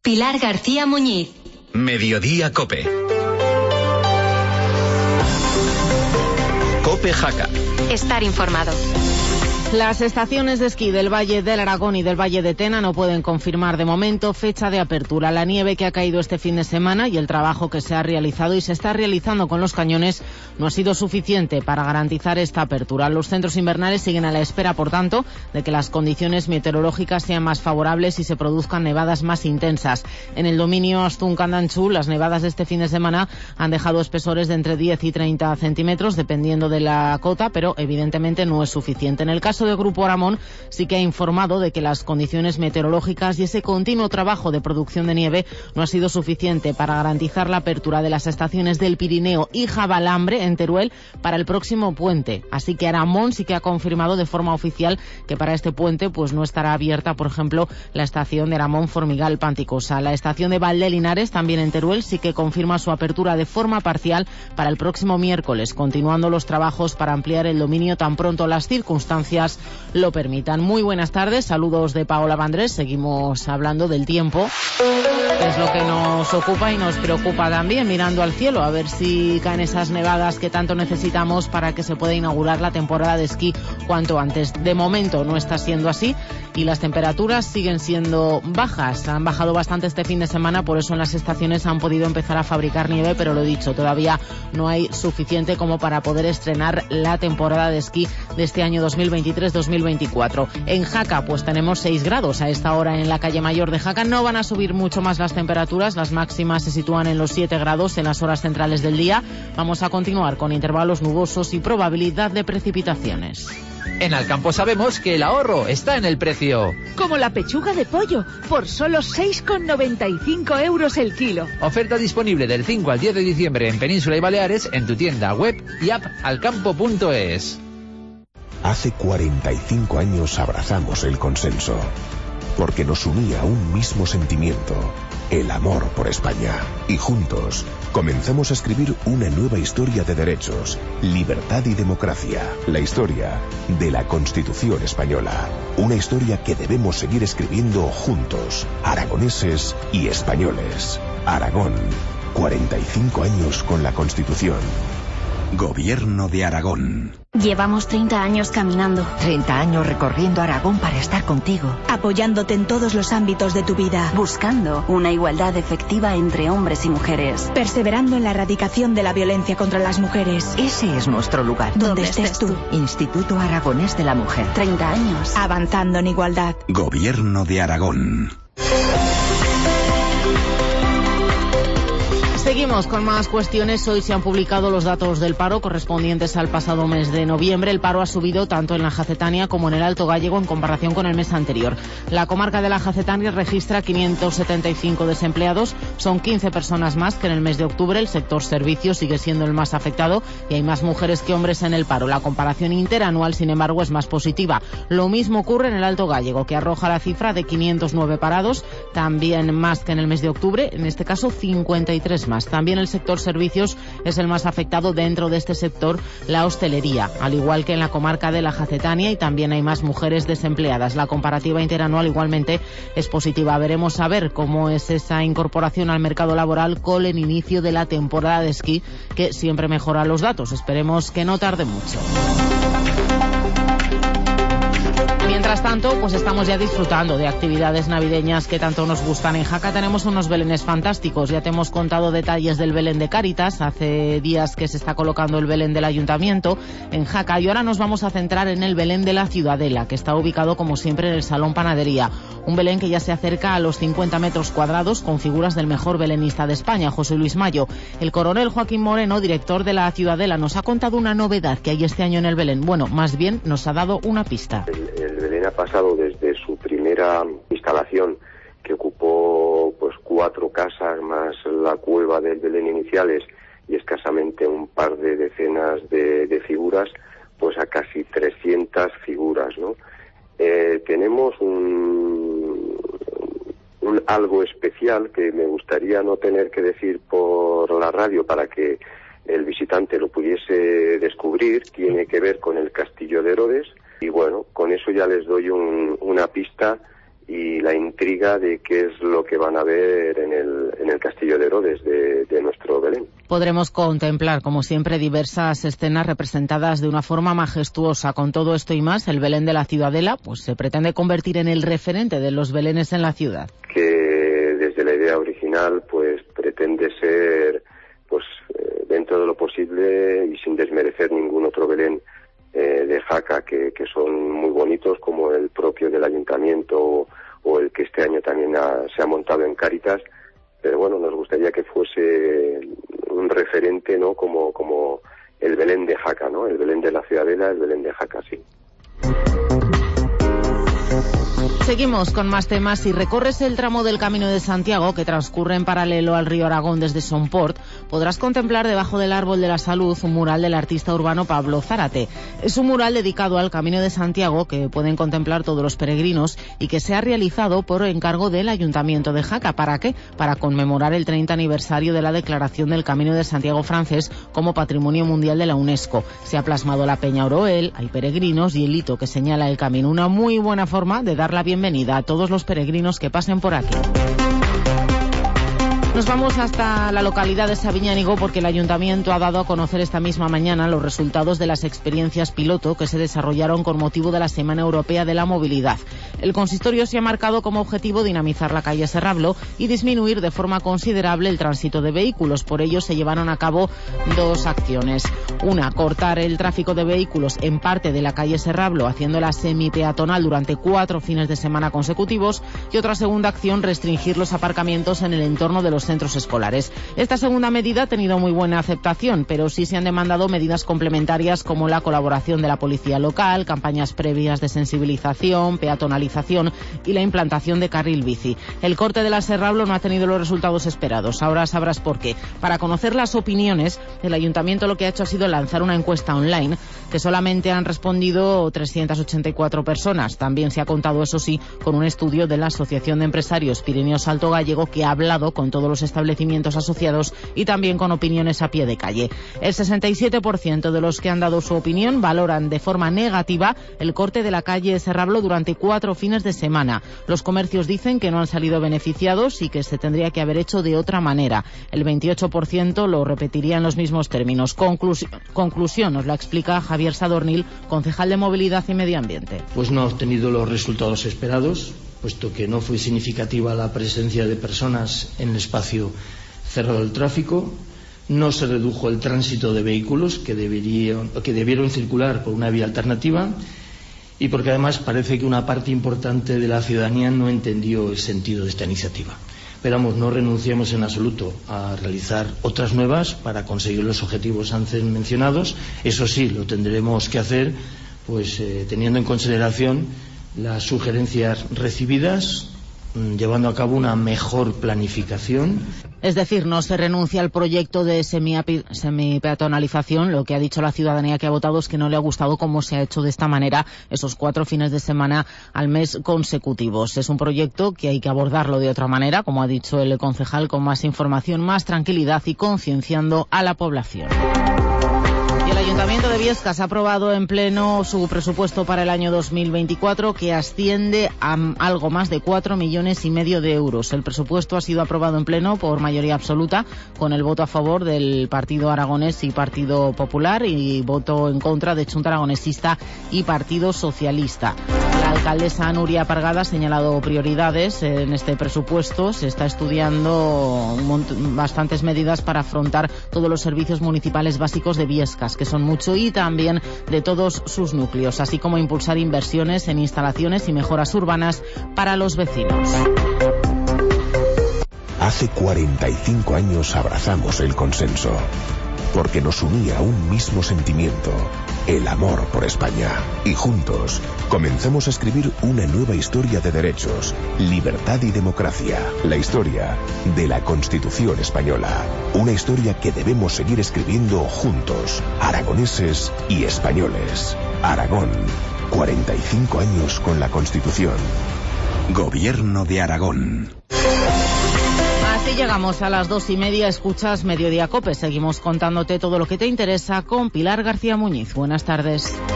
Pilar García Muñiz. Mediodía Cope. Cope Jaca. Estar informado. Las estaciones de esquí del Valle del Aragón y del Valle de Tena no pueden confirmar de momento fecha de apertura. La nieve que ha caído este fin de semana y el trabajo que se ha realizado y se está realizando con los cañones no ha sido suficiente para garantizar esta apertura. Los centros invernales siguen a la espera, por tanto, de que las condiciones meteorológicas sean más favorables y se produzcan nevadas más intensas. En el dominio Astún-Candanchú, las nevadas de este fin de semana han dejado espesores de entre 10 y 30 centímetros, dependiendo de la cota, pero evidentemente no es suficiente. En el caso del Grupo Aramón sí que ha informado de que las condiciones meteorológicas y ese continuo trabajo de producción de nieve no ha sido suficiente para garantizar la apertura de las estaciones del Pirineo y Jabalambre en Teruel para el próximo puente. Así que Aramón sí que ha confirmado de forma oficial que para este puente pues no estará abierta, por ejemplo, la estación de Aramón Formigal Panticosa. La estación de Valdelinares, también en Teruel, sí que confirma su apertura de forma parcial para el próximo miércoles, continuando los trabajos para ampliar el dominio tan pronto las circunstancias lo permitan. Muy buenas tardes, saludos de Paola Vandrés. Seguimos hablando del tiempo, que es lo que nos ocupa y nos preocupa también, mirando al cielo a ver si caen esas nevadas que tanto necesitamos para que se pueda inaugurar la temporada de esquí cuanto antes. De momento no está siendo así y las temperaturas siguen siendo bajas. Han bajado bastante este fin de semana, por eso en las estaciones han podido empezar a fabricar nieve, pero lo dicho, todavía no hay suficiente como para poder estrenar la temporada de esquí de este año 2023-2024. En Jaca pues tenemos 6 grados a esta hora en la calle Mayor de Jaca. No van a subir mucho más las temperaturas, las máximas se sitúan en los 7 grados en las horas centrales del día. Vamos a continuar con intervalos nubosos y probabilidad de precipitaciones. En Alcampo sabemos que el ahorro está en el precio. Como la pechuga de pollo, por solo 6,95 euros el kilo. Oferta disponible del 5 al 10 de diciembre en Península y Baleares en tu tienda web y app alcampo.es. Hace 45 años abrazamos el consenso, porque nos unía un mismo sentimiento, el amor por España. Y juntos comenzamos a escribir una nueva historia de derechos, libertad y democracia. La historia de la Constitución española. Una historia que debemos seguir escribiendo juntos, aragoneses y españoles. Aragón, 45 años con la Constitución. Gobierno de Aragón. Llevamos 30 años caminando. 30 años recorriendo Aragón para estar contigo. Apoyándote en todos los ámbitos de tu vida. Buscando una igualdad efectiva entre hombres y mujeres. Perseverando en la erradicación de la violencia contra las mujeres. Ese es nuestro lugar. Donde estés tú. Instituto Aragonés de la Mujer. 30 años. Avanzando en igualdad. Gobierno de Aragón. Seguimos con más cuestiones. Hoy se han publicado los datos del paro correspondientes al pasado mes de noviembre. El paro ha subido tanto en la Jacetania como en el Alto Gállego en comparación con el mes anterior. La comarca de la Jacetania registra 575 desempleados. Son 15 personas más que en el mes de octubre. El sector servicios sigue siendo el más afectado y hay más mujeres que hombres en el paro. La comparación interanual, sin embargo, es más positiva. Lo mismo ocurre en el Alto Gállego, que arroja la cifra de 509 parados, también más que en el mes de octubre, en este caso 53 más. También el sector servicios es el más afectado. Dentro de este sector, la hostelería, al igual que en la comarca de la Jacetania, y también hay más mujeres desempleadas. La comparativa interanual igualmente es positiva. Veremos a ver cómo es esa incorporación al mercado laboral con el inicio de la temporada de esquí, que siempre mejora los datos. Esperemos que no tarde mucho. Mientras tanto, pues estamos ya disfrutando de actividades navideñas que tanto nos gustan. En Jaca tenemos unos belenes fantásticos. Ya te hemos contado detalles del Belén de Cáritas. Hace días que se está colocando el Belén del Ayuntamiento en Jaca. Y ahora nos vamos a centrar en el Belén de la Ciudadela, que está ubicado como siempre en el Salón Panadería. Un Belén que ya se acerca a los 50 metros cuadrados con figuras del mejor belenista de España, José Luis Mayo. El coronel Joaquín Moreno, director de la Ciudadela, nos ha contado una novedad que hay este año en el Belén. Bueno, más bien nos ha dado una pista. El Belén ha pasado desde su primera instalación, que ocupó pues 4 casas más la cueva del Belén iniciales y escasamente un par de decenas de figuras, pues a casi 300 figuras, ¿no? Tenemos un algo especial que me gustaría no tener que decir por la radio para que el visitante lo pudiese descubrir. Tiene que ver con el Castillo de Herodes. Y bueno, con eso ya les doy una pista y la intriga de qué es lo que van a ver en el Castillo de Herodes de nuestro Belén. Podremos contemplar, como siempre, diversas escenas representadas de una forma majestuosa. Con todo esto y más, el Belén de la Ciudadela pues se pretende convertir en el referente de los belenes en la ciudad. Que desde la idea original pues pretende ser, pues dentro de lo posible y sin desmerecer ningún otro Belén de Jaca, que son muy bonitos, como el propio del Ayuntamiento o el que este año también se ha montado en Cáritas, pero bueno, nos gustaría que fuese un referente, ¿no? Como el Belén de Jaca, ¿no? El Belén de la Ciudadela, el Belén de Jaca, sí. Seguimos con más temas. Si recorres el tramo del Camino de Santiago, que transcurre en paralelo al río Aragón desde Somport, podrás contemplar debajo del Árbol de la Salud un mural del artista urbano Pablo Zárate. Es un mural dedicado al Camino de Santiago que pueden contemplar todos los peregrinos y que se ha realizado por encargo del Ayuntamiento de Jaca. ¿Para qué? Para conmemorar el 30 aniversario de la declaración del Camino de Santiago francés como Patrimonio Mundial de la UNESCO. Se ha plasmado la Peña Oroel, hay peregrinos y el hito que señala el camino. Una muy buena forma de dar la bienvenida a todos los peregrinos que pasen por aquí. Nos vamos hasta la localidad de Sabiñánigo porque el Ayuntamiento ha dado a conocer esta misma mañana los resultados de las experiencias piloto que se desarrollaron con motivo de la Semana Europea de la Movilidad. El consistorio se ha marcado como objetivo dinamizar la calle Serrablo y disminuir de forma considerable el tránsito de vehículos. Por ello se llevaron a cabo dos acciones. Una, cortar el tráfico de vehículos en parte de la calle Serrablo, haciéndola semipeatonal durante 4 fines de semana consecutivos. Y otra segunda acción, restringir los aparcamientos en el entorno de los centros escolares. Esta segunda medida ha tenido muy buena aceptación, pero sí se han demandado medidas complementarias como la colaboración de la policía local, campañas previas de sensibilización, peatonalización y la implantación de carril bici. El corte de la Serrablo no ha tenido los resultados esperados. Ahora sabrás por qué. Para conocer las opiniones, el Ayuntamiento lo que ha hecho ha sido lanzar una encuesta online que solamente han respondido 384 personas. También se ha contado, eso sí, con un estudio de la Asociación de Empresarios Pirineos Alto Gallego que ha hablado con todos los establecimientos asociados y también con opiniones a pie de calle. El 67% de los que han dado su opinión valoran de forma negativa el corte de la calle Serrablo durante 4 fines de semana. Los comercios dicen que no han salido beneficiados y que se tendría que haber hecho de otra manera. El 28% lo repetiría en los mismos términos. Conclusión nos la explica Javier Sadornil, concejal de Movilidad y Medio Ambiente. Pues no ha obtenido los resultados esperados, puesto que no fue significativa la presencia de personas en el espacio cerrado del tráfico, no se redujo el tránsito de vehículos que debieron circular por una vía alternativa y porque además parece que una parte importante de la ciudadanía no entendió el sentido de esta iniciativa. Pero vamos, no renunciamos en absoluto a realizar otras nuevas para conseguir los objetivos antes mencionados. Eso sí, lo tendremos que hacer pues teniendo en consideración las sugerencias recibidas, llevando a cabo una mejor planificación. Es decir, no se renuncia al proyecto de semipeatonalización. Lo que ha dicho la ciudadanía que ha votado es que no le ha gustado cómo se ha hecho de esta manera esos 4 fines de semana al mes consecutivos. Es un proyecto que hay que abordarlo de otra manera, como ha dicho el concejal, con más información, más tranquilidad y concienciando a la población. El Ayuntamiento de Biescas ha aprobado en pleno su presupuesto para el año 2024 que asciende a algo más de 4,5 millones de euros. El presupuesto ha sido aprobado en pleno por mayoría absoluta con el voto a favor del Partido Aragonés y Partido Popular y voto en contra de Chunta Aragonesista y Partido Socialista. La alcaldesa Nuria Pargada ha señalado prioridades en este presupuesto. Se está estudiando bastantes medidas para afrontar todos los servicios municipales básicos de Biescas, que son mucho, y también de todos sus núcleos, así como impulsar inversiones en instalaciones y mejoras urbanas para los vecinos. Hace 45 años abrazamos el consenso, porque nos unía un mismo sentimiento, el amor por España. Y juntos comenzamos a escribir una nueva historia de derechos, libertad y democracia. La historia de la Constitución española. Una historia que debemos seguir escribiendo juntos, aragoneses y españoles. Aragón, 45 años con la Constitución. Gobierno de Aragón. Así llegamos a las 2:30, escuchas Mediodía COPE. Seguimos contándote todo lo que te interesa con Pilar García Muñiz. Buenas tardes.